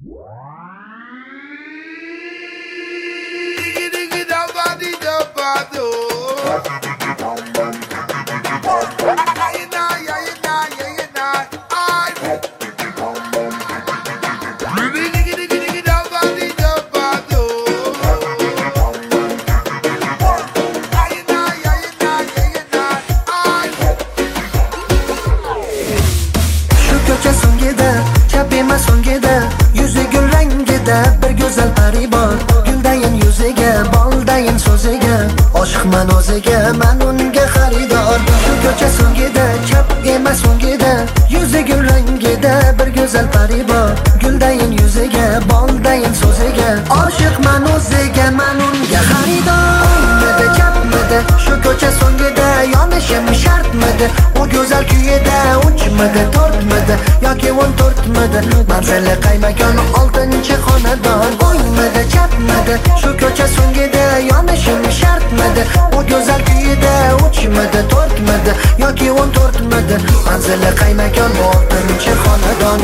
Ko'cha so'ngida, chap emas so'ngida, yuzi gul rangida bir go'zal pari bor. Guldayin yuziga, boldayin so'ziga, oshiqman o'ziga, men unga xaridor. Shu ko'cha so'ngida, chap emas so'ngida, yuzi gul rangida bir go'zal pari bor. Guldayin yuziga, boldayin so'ziga, oshiqman o'ziga, men unga xaridor. O'ngmidi, chapmidi, shu ko'cha so'ngida yonishim shartmidi? U go'zal kuyida uchmidi, to'rtmidi yoki 14midi? Manzili qaymakon 6-xonadon. O'ngmidi, chapmidi, shu ko'cha so'ngida yonishim shartmidi? U go'zal kuyida uchmidi, to'rtmidi yoki 14midi? Manzili qaymakon 6-xonadon.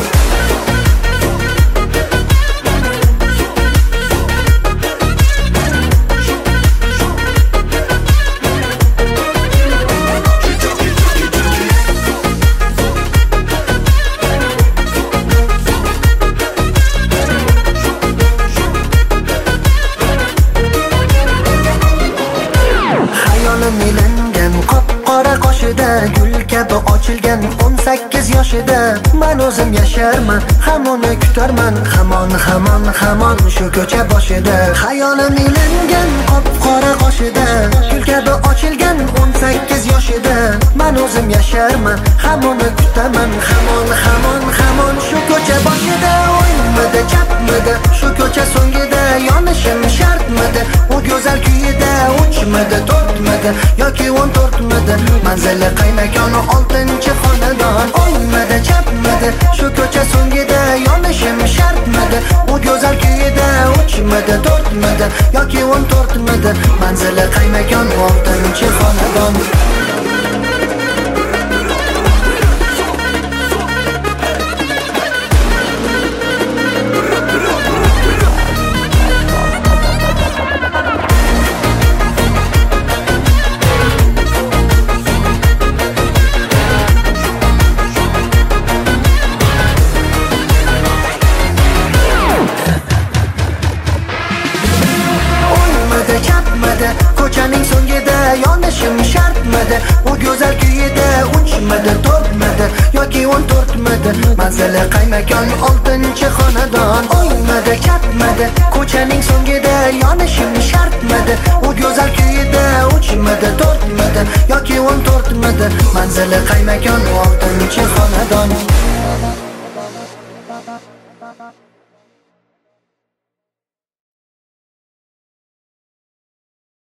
Milangan qop-qora qoshida, gul kabi ochilgan 18 yoshida, men o'zim yasharman, hamon kutarman, hamon shu ko'cha boshida. Xayolim milangan qop-qora qoshida, gul kabi ochilgan 18 yoshida, men o'zim yasharman, hamon kutaman, hamon shu ko'cha boshida. O'ngmidi, chapmidi, shu ko'cha so'ngida yonishim shartmidi? U go'zal kuyida uchmidi, to'rtmidi yoki 14midi? Manzili qaymakon 6-xonadon. O'ngmidi, chapmidi, shu ko'cha so'ngida yonishim shartmidi? U go'zal kuyida uchmidi, to'rtmidi yoki 14midi? Manzili qaymakon 6-xonadon. Ko'chaning so'ngida yonishim shartmidi? U go'zal kuyida uchmidi, to'rtmidi yoki 14midi? Manzili qaymakon 6-xonadon. O'ngmidi, chapmidi, ko'chaning so'ngida yonishim shartmidi? U go'zal kuyida uchmidi, to'rtmidi yoki 14midi? Manzili qaymakon 6-xonadon.